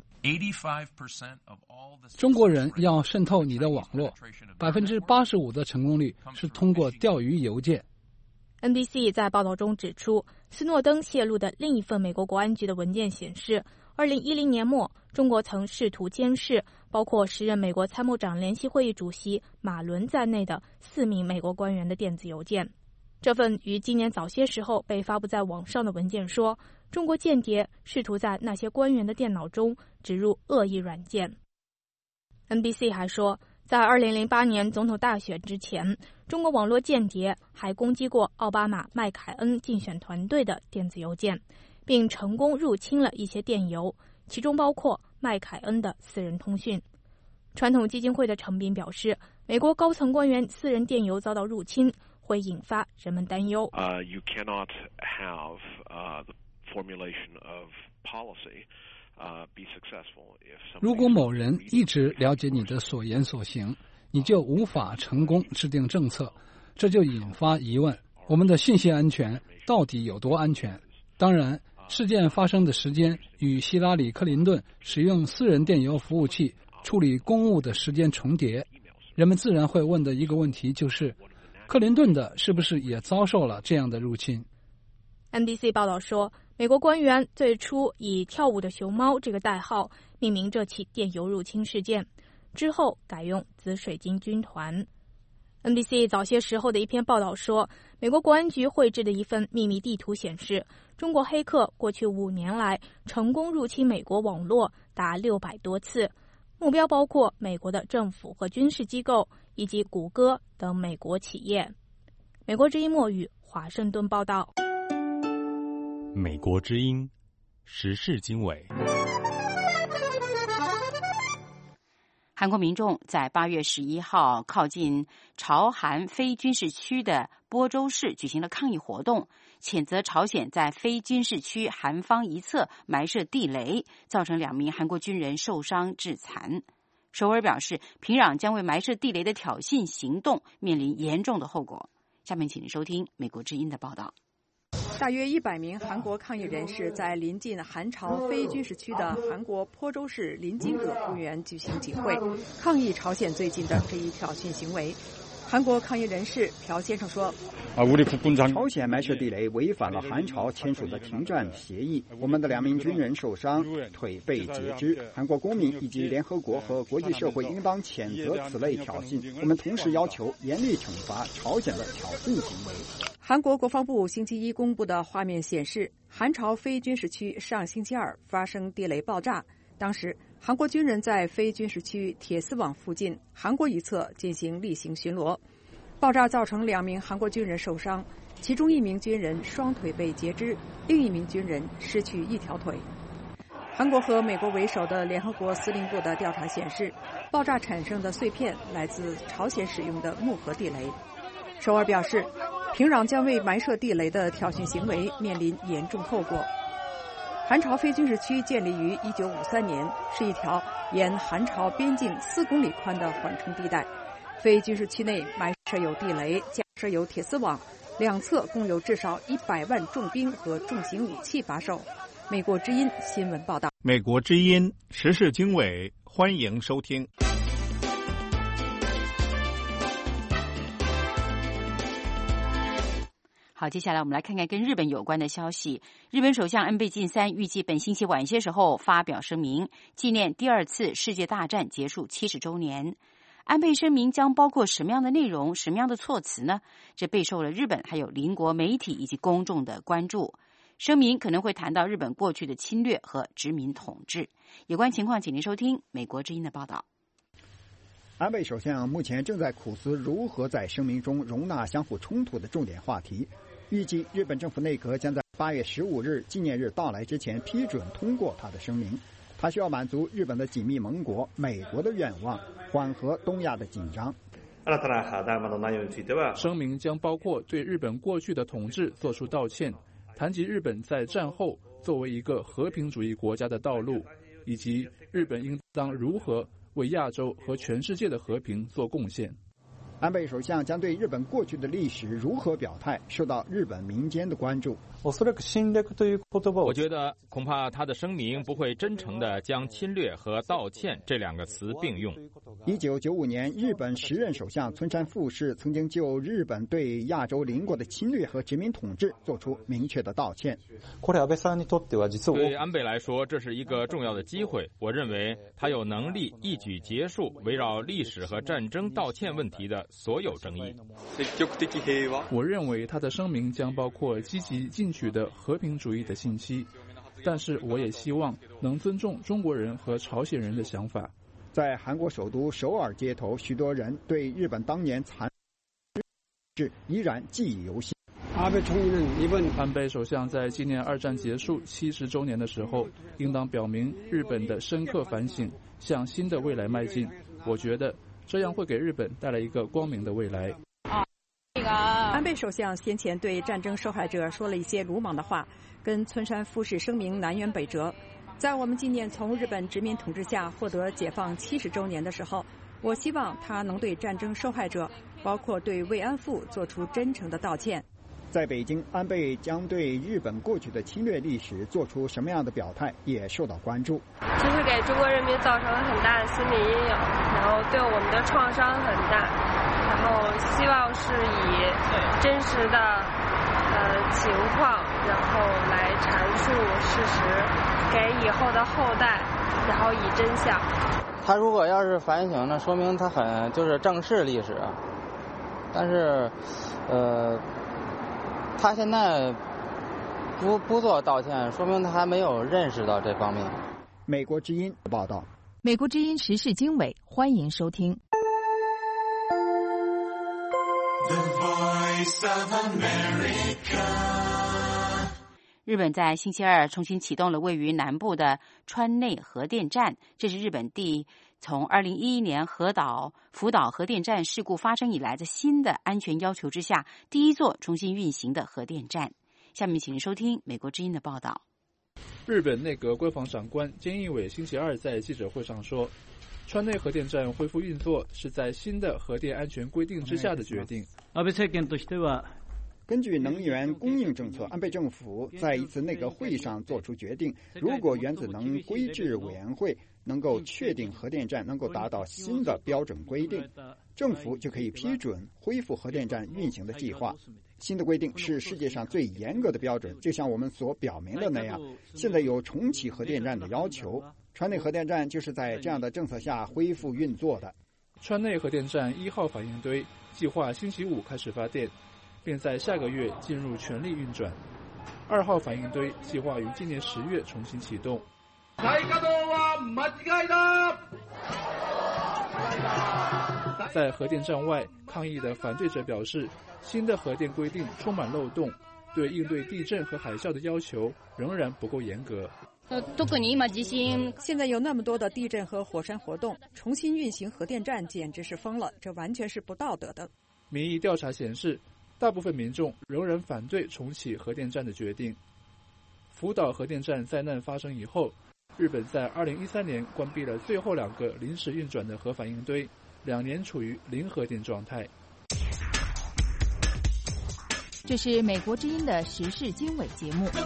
中国人要渗透你的网络，百分之八十五的成功率是通过钓鱼邮件。 N B C 在报道中指出，斯诺登泄露的另一份美国国安局的文件显示，二零一零年末，中国曾试图监视包括时任美国参谋长联席会议主席马伦在内的四名美国官员的电子邮件。这份于今年早些时候被发布在网上的文件说，中国间谍试图在那些官员的电脑中植入恶意软件。N B C 还说，在二零零八年总统大选之前，中国网络间谍还攻击过奥巴马麦凯恩竞选团队的电子邮件，并成功入侵了一些电邮，其中包括麦凯恩的私人通讯。传统基金会的陈斌表示，美国高层官员私人电邮遭到入侵，会引发人们担忧。 Uh, you cannot have uh, the formulation of policy uh, be successful if 如果某人一直了解你的所言所行，你就无法成功制定政策，这就引发疑问：我们的信息安全到底有多安全？当然，事件发生的时间与希拉里·克林顿使用私人电邮服务器处理公务的时间重叠。人们自然会问的一个问题就是，克林顿的是不是也遭受了这样的入侵？ N B C 报道说，美国官员最初以跳舞的熊猫这个代号命名这起电邮入侵事件，之后改用紫水晶军团。N B C 早些时候的一篇报道说，美国国安局绘制的一份秘密地图显示，中国黑客过去五年来成功入侵美国网络达六百多次，目标包括美国的政府和军事机构以及谷歌等美国企业。美国之音墨语华盛顿报道。 美国之音时事经纬。 韩国民众在八月十一号靠近朝韩非军事区的播州市举行了抗议活动，谴责朝鲜在非军事区韩方一侧埋设地雷，造成两名韩国军人受伤致残。首尔表示，平壤将为埋设地雷的挑衅行动面临严重的后果。下面请您收听美国之音的报道。 大约一百名韩国抗议人士在临近韩朝非军事区的韩国坡州市临津葛公园举行集会，抗议朝鲜最近的这一挑衅行为。韩国抗议人士朴先生说， 朝鲜埋设地雷违反了韩朝签署的停战协议，我们的两名军人受伤，腿被截肢。韩国公民以及联合国和国际社会应当谴责此类挑衅，我们同时要求严厉惩罚朝鲜的挑衅行为。 韩国国防部星期一公布的画面显示，韩朝非军事区上星期二发生地雷爆炸，当时韩国军人在非军事区铁丝网附近韩国一侧进行例行巡逻，爆炸造成两名韩国军人受伤，其中一名军人双腿被截肢，另一名军人失去一条腿。韩国和美国为首的联合国司令部的调查显示，爆炸产生的碎片来自朝鲜使用的木盒地雷。首尔表示，平壤将为埋设地雷的挑衅行为面临严重后果。韩朝非军事区建立于一九五三年，是一条沿韩朝边境四公里宽的缓冲地带。非军事区内埋设有地雷，架设有铁丝网，两侧共有至少一百万重兵和重型武器把守。美国之音新闻报道。 美国之音时事经纬，欢迎收听。 好，接下来我们来看看跟日本有关的消息。日本首相安倍晋三预计本星期晚些时候发表声明，纪念第二次世界大战结束七十周年。 安倍声明将包括什么样的内容、什么样的措辞呢？这备受了日本还有邻国媒体以及公众的关注。声明可能会谈到日本过去的侵略和殖民统治。有关情况，请您收听美国之音的报道。 安倍首相目前正在苦思如何在声明中容纳相互冲突的重点话题。预计日本政府内阁将在八月十五日纪念日到来之前批准通过他的声明。他需要满足日本的紧密盟国美国的愿望，缓和东亚的紧张。 声明将包括对日本过去的统治作出道歉，谈及日本在战后作为一个和平主义国家的道路，以及日本应当如何为亚洲和全世界的和平做贡献。 安倍首相将对日本过去的历史如何表态，受到日本民间的关注。 我觉得恐怕他的声明不会真诚地将侵略和道歉这两个词并用。 一九九五年，日本时任首相村山富市曾经就日本对亚洲邻国的侵略和殖民统治做出明确的道歉。 对安倍来说，这是一个重要的机会。我认为他有能力一举结束围绕历史和战争道歉问题的所有争议。 我认为他的声明将包括积极进取的和平主义的信息，但是我也希望能尊重中国人和朝鲜人的想法。 在韩国首都首尔街头，许多人对日本当年残忍依然记忆犹新。 安倍首相在纪念二战结束七十周年的时候，应当表明日本的深刻反省，向新的未来迈进。我觉得这样会给日本带来一个光明的未来。 安倍首相先前对战争受害者说了一些鲁莽的话，跟村山富市声明南辕北辙。在我们纪念从日本殖民统治下获得解放七十周年的时候，我希望他能对战争受害者，包括对慰安妇做出真诚的道歉。 在北京，安倍将对日本过去的侵略历史做出什么样的表态，也受到关注。 这是给中国人民造成了很大的心理阴影，然后对我们的创伤很大，然后希望是以真实的呃情况，然后来阐述事实，给以后的后代，然后以真相。 他如果要是反省，那说明他很就是正视历史，但是呃。他现在不不做道歉，说明他还没有认识到这方面。 美国之音报道。 美国之音时事经纬，欢迎收听。 日本在星期二重新启动了位于南部的川内核电站，这是日本第从二零一一年核岛福岛核电站事故发生以来，在新的安全要求之下，第一座重新运行的核电站。下面请您收听美国之音的报道。 日本内阁官房长官菅义伟星期二在记者会上说，川内核电站恢复运作是在新的核电安全规定之下的决定。 根据能源供应政策，安倍政府在一次内阁会议上做出决定，如果原子能规制委员会能够确定核电站能够达到新的标准规定，政府就可以批准恢复核电站运行的计划。新的规定是世界上最严格的标准，就像我们所表明的那样，现在有重启核电站的要求。川内核电站就是在这样的政策下恢复运作的。 川内核电站一号反应堆计划星期五开始发电，并在下个月进入全力运转。二号反应堆计划于今年十月重新启动。在核电站外抗议的反对者表示，新的核电规定充满漏洞，对应对地震和海啸的要求仍然不够严格。 现在有那么多的地震和火山活动，重新运行核电站简直是疯了，这完全是不道德的。 民意调查显示，大部分民众仍然反对重启核电站的决定。福岛核电站灾难发生以后，日本在二零一三年关闭了最后两个临时运转的核反应堆，两年处于零核电状态。 这是美国之音的时事经纬节目。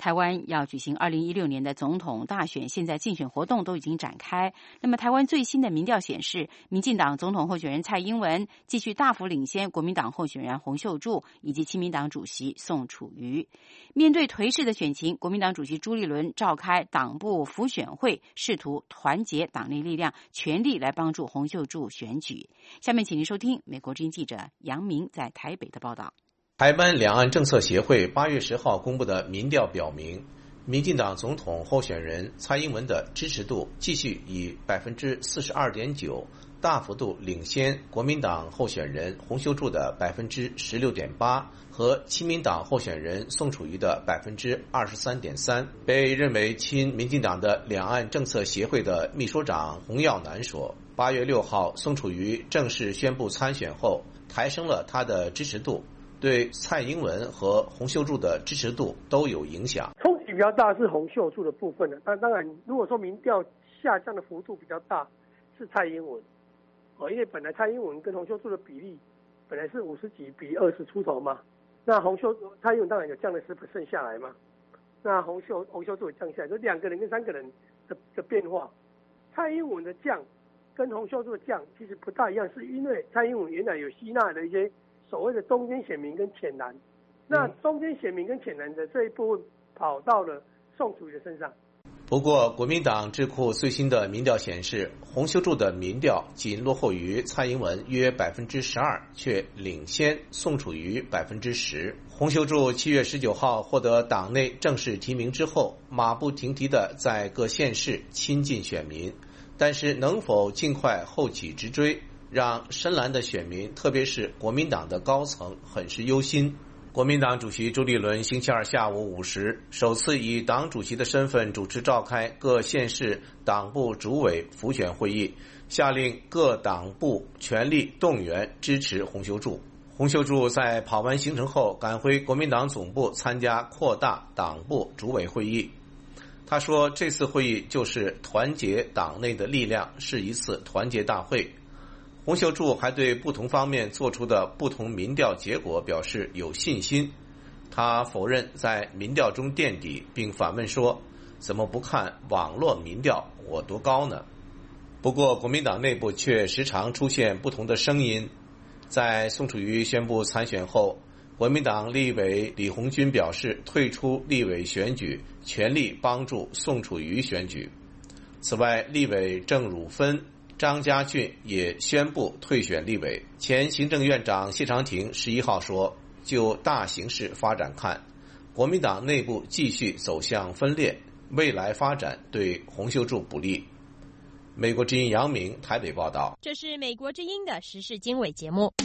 台湾要举行二零一六年的总统大选，现在竞选活动都已经展开。那么台湾最新的民调显示，民进党总统候选人蔡英文继续大幅领先国民党候选人洪秀柱以及亲民党主席宋楚瑜。面对颓势的选情，国民党主席朱立伦召开党部辅选会，试图团结党内力量，全力来帮助洪秀柱选举。下面请您收听美国之音记者杨明在台北的报道。 台湾两岸政策协会八月十号公布的民调表明，民进党总统候选人蔡英文的支持度继续以百分之四十二点九大幅度领先国民党候选人洪秀柱的百分之十六点八和亲民党候选人宋楚瑜的百分之二十三点三。被认为亲民进党的两岸政策协会的秘书长洪耀南说，八月六号宋楚瑜正式宣布参选后，抬升了他的支持度，对蔡英文和洪秀柱的支持度都有影响。 冲击比较大是洪秀柱的部分的，但当然如果说民调下降的幅度比较大是蔡英文，哦，因为本来蔡英文跟洪秀柱的比例本来是五十几比二十出头嘛，那洪秀蔡英文当然有降了十 percent 下来嘛，那洪秀洪秀柱也降下来，就两个人跟三个人的的变化。蔡英文的降跟洪秀柱的降其实不大一样，是因为蔡英文原来有吸纳的一些所谓的中间选民跟浅蓝，那中间选民跟浅蓝的这一部分跑到了宋楚瑜的身上。 不过国民党智库最新的民调显示，洪秀柱的民调仅落后于蔡英文约百分之十二，却领先宋楚瑜百分之十。洪秀柱七月十九号获得党内正式提名之后，马不停蹄地在各县市亲近选民，但是能否尽快后起直追，让深蓝的选民，特别是国民党的高层很是忧心。国民党主席朱立伦星期二下午五时，首次以党主席的身份主持召开各县市党部主委辅选会议，下令各党部全力动员支持洪秀柱。洪秀柱在跑完行程后赶回国民党总部参加扩大党部主委会议。他说，这次会议就是团结党内的力量，是一次团结大会。洪秀柱还对不同方面做出的不同民调结果表示有信心。他否认在民调中垫底，并反问说，怎么不看网络民调我多高呢？不过国民党内部却时常出现不同的声音。在宋楚瑜宣布参选后，国民党立委李鸿钧表示退出立委选举，全力帮助宋楚瑜选举。此外，立委郑汝芬、张家俊也宣布退选立委。前行政院长谢长廷十一号说，就大形势发展看，国民党内部继续走向分裂，未来发展对洪秀柱不利。美国之音杨明台北报道。 这是美国之音的时事经纬节目。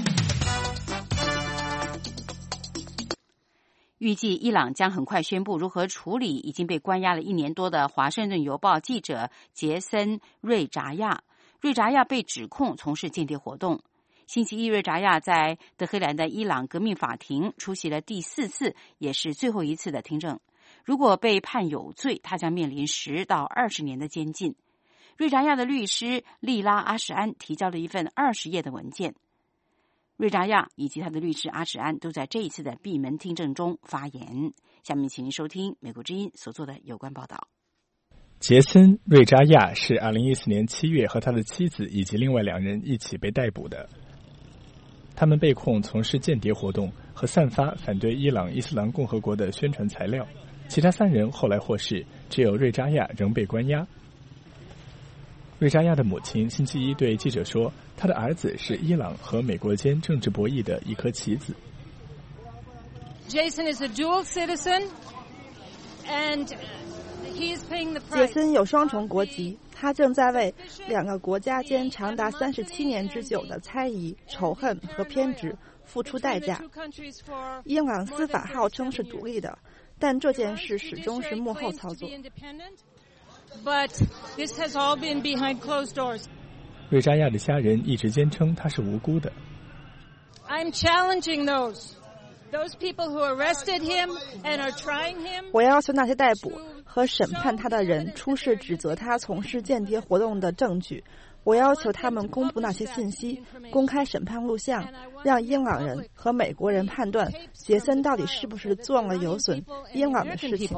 预计伊朗将很快宣布如何处理已经被关押了一年多的华盛顿邮报记者杰森·瑞扎亚。瑞扎亚被指控从事间谍活动。星期一，瑞扎亚在德黑兰的伊朗革命法庭出席了第四次，也是最后一次的听证。如果被判有罪，他将面临十到二十年的监禁。瑞扎亚的律师利拉·阿什安提交了一份二十页的文件。瑞扎亚以及他的律师阿什安都在这一次的闭门听证中发言。下面请您收听美国之音所做的有关报道。 杰森·瑞扎亚是二零一四年七月和他的妻子以及另外两人一起被逮捕的。他们被控从事间谍活动和散发反对伊朗伊斯兰共和国的宣传材料。其他三人后来获释，只有瑞扎亚仍被关押。瑞扎亚的母亲星期一对记者说，他的儿子是伊朗和美国间政治博弈的一颗棋子。 Jason is a dual citizen, and he is paying the price. 杰森有双重国籍，他正在为两个国家间长达三十七年之久的猜疑、仇恨和偏执付出代价。伊朗司法号称是独立的，但这件事始终是幕后操作。 But this has all been behind closed doors. 瑞扎亚的家人一直坚称他是无辜的。 I'm challenging those, those people who arrested him and are trying him. 我要求那些逮捕和审判他的人出示指责他从事间谍活动的证据。我要求他们公布那些信息，公开审判录像，让伊朗人和美国人判断杰森到底是不是做了有损伊朗的事情。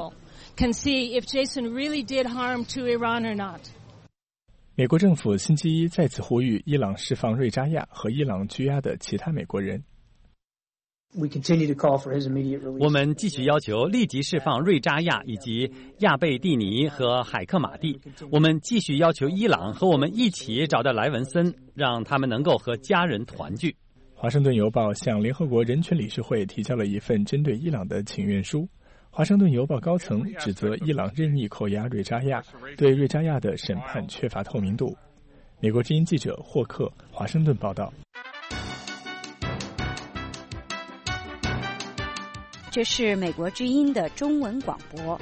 can see if Jason really did harm to Iran or not. 美国政府星期一再次呼吁伊朗释放瑞扎亚和伊朗拘押的其他美国人。 我们继续要求立即释放瑞扎亚以及亚贝蒂尼和海克马蒂。我们继续要求伊朗和我们一起找到莱文森，让他们能够和家人团聚。 华盛顿邮报向联合国人权理事会提交了一份针对伊朗的请愿书。华盛顿邮报高层指责伊朗任意扣押瑞扎亚，对瑞扎亚的审判缺乏透明度。美国之音记者霍克，华盛顿报道。 这是美国之音的中文广播。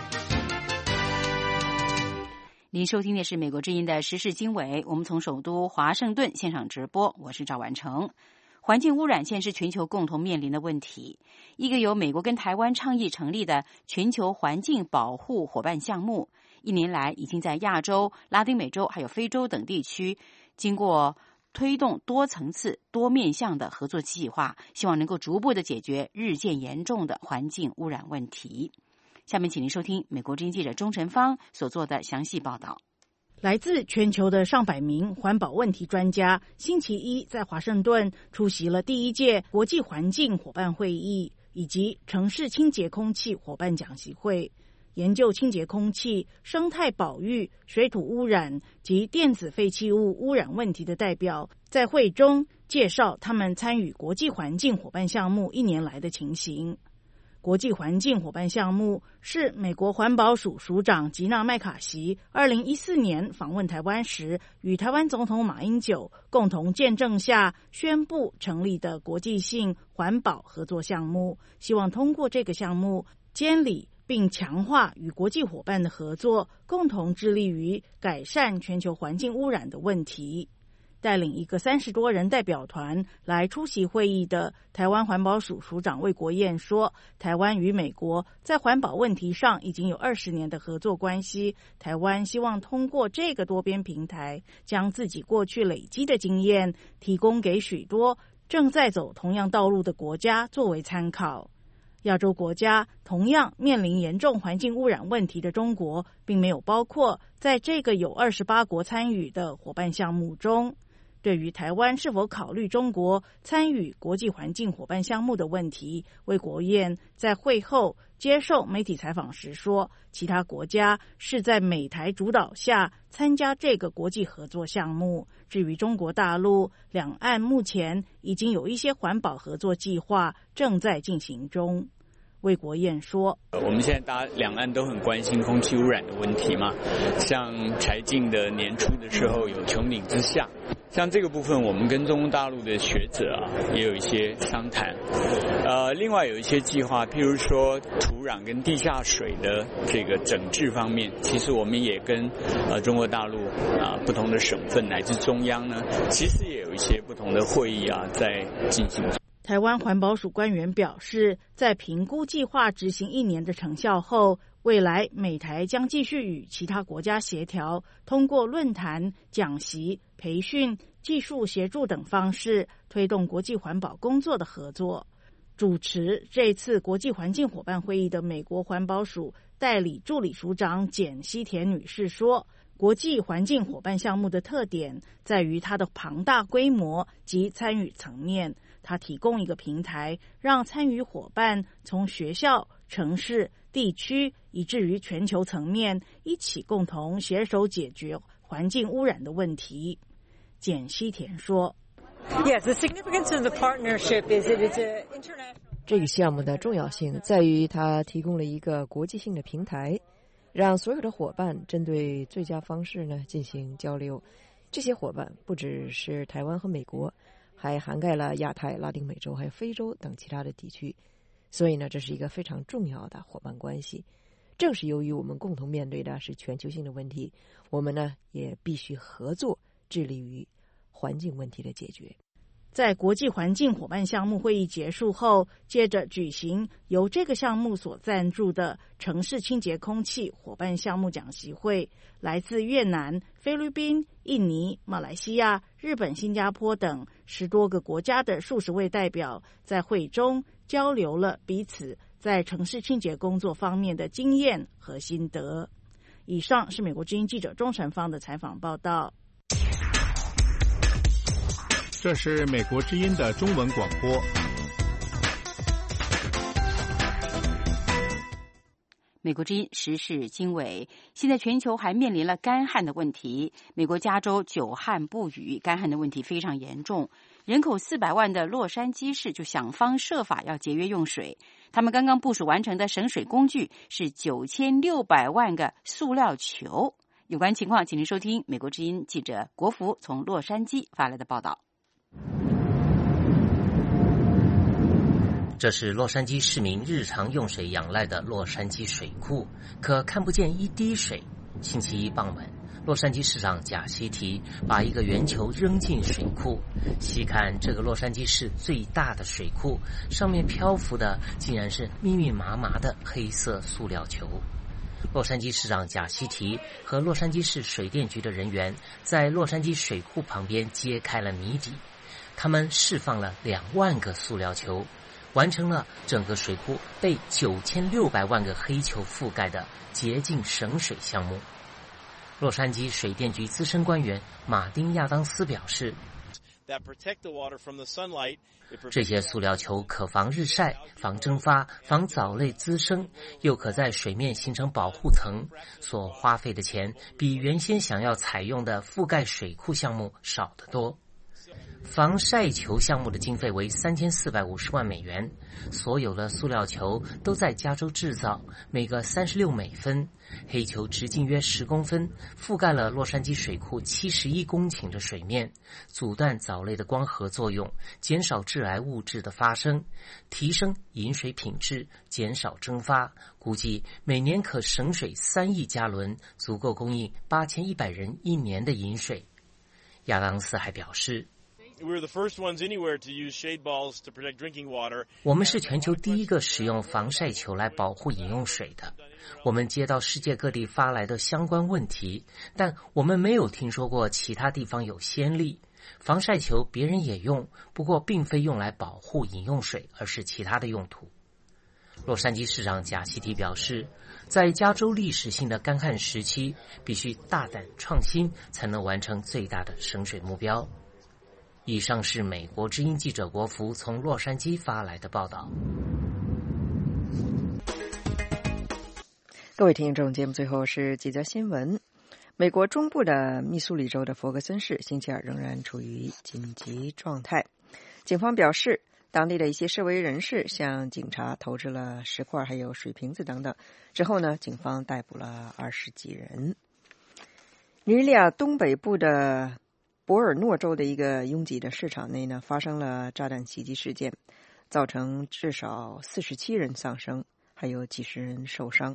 您收听的是美国之音的时事经纬，我们从首都华盛顿现场直播，我是赵婉成。环境污染现是全球共同面临的问题。一个由美国跟台湾倡议成立的全球环境保护伙伴项目，一年来已经在亚洲、拉丁美洲还有非洲等地区经过推动多层次、多面向的合作计划，希望能够逐步的解决日渐严重的环境污染问题。下面请您收听美国之音记者钟晨芳所做的详细报道。 来自全球的上百名环保问题专家，星期一在华盛顿出席了第一届国际环境伙伴会议以及城市清洁空气伙伴讲习会。研究清洁空气、生态保育、水土污染及电子废弃物污染问题的代表在会中介绍他们参与国际环境伙伴项目一年来的情形。国际环境伙伴项目是美国环保署署长吉娜麦卡锡二零一四年访问台湾时，与台湾总统马英九共同见证下宣布成立的国际性环保合作项目，希望通过这个项目监理并强化与国际伙伴的合作，共同致力于改善全球环境污染的问题。带领一个三十多人代表团来出席会议的台湾环保署署长魏国燕说，台湾与美国在环保问题上已经有二十年的合作关系，台湾希望通过这个多边平台，将自己过去累积的经验提供给许多正在走同样道路的国家作为参考。亚洲国家同样面临严重环境污染问题的中国，并没有包括在这个有二十八国参与的伙伴项目中。对于台湾是否考虑中国参与国际环境伙伴项目的问题，魏国燕在会后接受媒体采访时说，其他国家是在美台主导下参加这个国际合作项目。至于中国大陆，两岸目前已经有一些环保合作计划正在进行中。魏国燕说， 我们现在大家两岸都很关心空气污染的问题嘛，像柴静的年初的时候有穹顶之下，像这个部分我们跟中国大陆的学者啊也有一些商谈。呃，另外有一些计划，譬如说土壤跟地下水的这个整治方面，其实我们也跟呃中国大陆啊、呃、不同的省份乃至中央呢，其实也有一些不同的会议啊在进行。 台湾环保署官员表示，在评估计划执行一年的成效后，未来美台将继续与其他国家协调，通过论坛、讲习、培训、技术协助等方式，推动国际环保工作的合作。主持这次国际环境伙伴会议的美国环保署代理助理署长简西田女士说，国际环境伙伴项目的特点在于它的庞大规模及参与层面。它提供一个平台，让参与伙伴从学校、城市、地区以至于全球层面一起共同携手解决环境污染的问题。简西田说， Yes, the significance of the partnership is that it's a international. 这个项目的重要性在于它提供了一个国际性的平台，让所有的伙伴针对最佳方式呢进行交流。这些伙伴不只是台湾和美国，还涵盖了亚太、拉丁美洲还有非洲等其他的地区，所以呢，这是一个非常重要的伙伴关系。正是由于我们共同面对的是全球性的问题，我们呢也必须合作，致力于环境问题的解决。 在国际环境伙伴项目会议结束后，接着举行由这个项目所赞助的城市清洁空气伙伴项目讲习会。来自越南、菲律宾、印尼、马来西亚、日本、新加坡等十多个国家的数十位代表在会中交流了彼此在城市清洁工作方面的经验和心得。以上是美国之音记者钟成芳的采访报道。 这是美国之音的中文广播。 美国之音时事经纬，现在全球还面临了干旱的问题。美国加州久旱不雨，干旱的问题非常严重。人口四百万的洛杉矶市就想方设法要节约用水。他们刚刚部署完成的省水工具是九千六百万个塑料球。有关情况，请您收听美国之音记者国福从洛杉矶发来的报道。 这是洛杉矶市民日常用水仰赖的洛杉矶水库，可看不见一滴水。星期一傍晚，洛杉矶市长贾西提把一个圆球扔进水库，细看这个洛杉矶市最大的水库，上面漂浮的竟然是密密麻麻的黑色塑料球。洛杉矶市长贾西提和洛杉矶市水电局的人员在洛杉矶水库旁边揭开了谜底，他们释放了两万个塑料球，完成了整个水库被九千六百万个黑球覆盖的洁净省水项目。洛杉矶水电局资深官员马丁亚当斯表示，这些塑料球可防日晒、防蒸发、防藻类滋生，又可在水面形成保护层，所花费的钱比原先想要采用的覆盖水库项目少得多。防晒球项目的经费为三千四百五十万美元，所有的塑料球都在加州制造，每个三十六美分，黑球直径约十公分，覆盖了洛杉矶水库七十一公顷的水面，阻断藻类的光合作用，减少致癌物质的发生，提升饮水品质，减少蒸发，估计每年可省水三亿加仑，足够供应八千一百人一年的饮水。亚当斯还表示，我们是全球第一个使用防晒球来保护饮用水的。我们接到世界各地发来的相关问题，但我们没有听说过其他地方有先例。防晒球别人也用，不过并非用来保护饮用水，而是其他的用途。洛杉矶市长贾西提表示，在加州历史性的干旱时期，必须大胆创新，才能完成最大的省水目标。以上是美国之音记者国福从洛杉矶发来的报道。 各位听众，节目最后是几则新闻。美国中部的密苏里州的弗格森市星期二仍然处于紧急状态。警方表示，当地的一些示威人士向警察投掷了石块还有水瓶子等等，之后呢，警方逮捕了二十几人。尼日利亚东北部的博尔诺州的一个拥挤的市场内呢，发生了炸弹袭击事件，造成至少四十七人丧生，还有几十人受伤。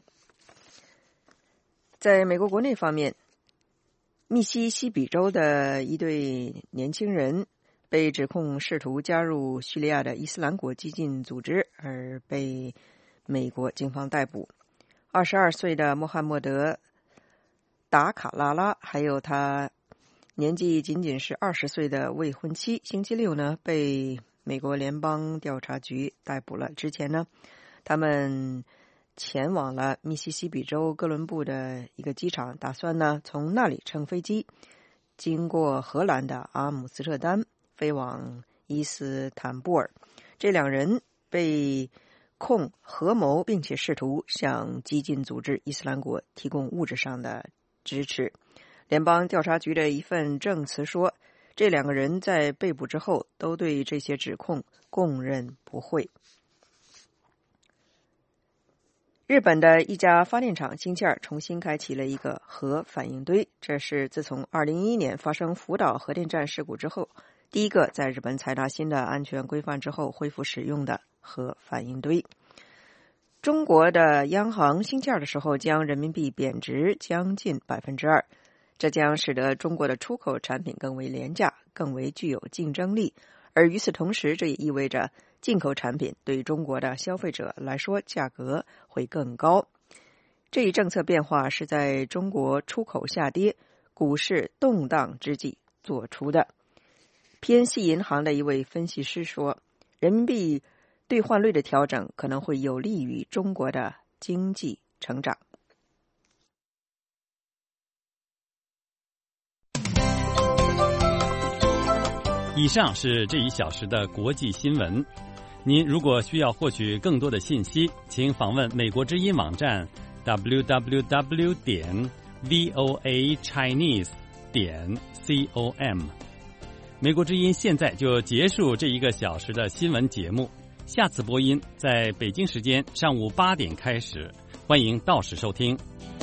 在美国国内方面，密西西比州的一对年轻人被指控试图加入叙利亚的伊斯兰国激进组织，而被美国警方逮捕。二十二岁的穆罕默德达卡拉拉，还有他年纪仅仅是二十岁的未婚妻，星期六呢被美国联邦调查局逮捕了。之前呢，他们前往了密西西比州哥伦布的一个机场，打算呢从那里乘飞机经过荷兰的阿姆斯特丹飞往伊斯坦布尔。这两人被控合谋，并且试图向激进组织伊斯兰国提供物质上的支持。联邦调查局的一份证词说，这两个人在被捕之后都对这些指控供认不讳。日本的一家发电厂星期二重新开启了一个核反应堆，这是自从二零一一年发生福岛核电站事故之后，第一个在日本采纳新的安全规范之后恢复使用的核反应堆。中国的央行星期二的时候将人民币贬值将近百分之二，这将使得中国的出口产品更为廉价，更为具有竞争力。而与此同时，这也意味着进口产品对中国的消费者来说价格会更高。这一政策变化是在中国出口下跌、股市动荡之际做出的。P N C 银行的一位分析师说，人民币兑换率的调整可能会有利于中国的经济成长。 以上是这一小时的国际新闻。您如果需要获取更多的信息，请访问美国之音网站 double-u double-u double-u 点 v o a chinese 点 com。美国之音现在就结束这一个小时的新闻节目，下次播音在北京时间上午八点开始，欢迎到时收听。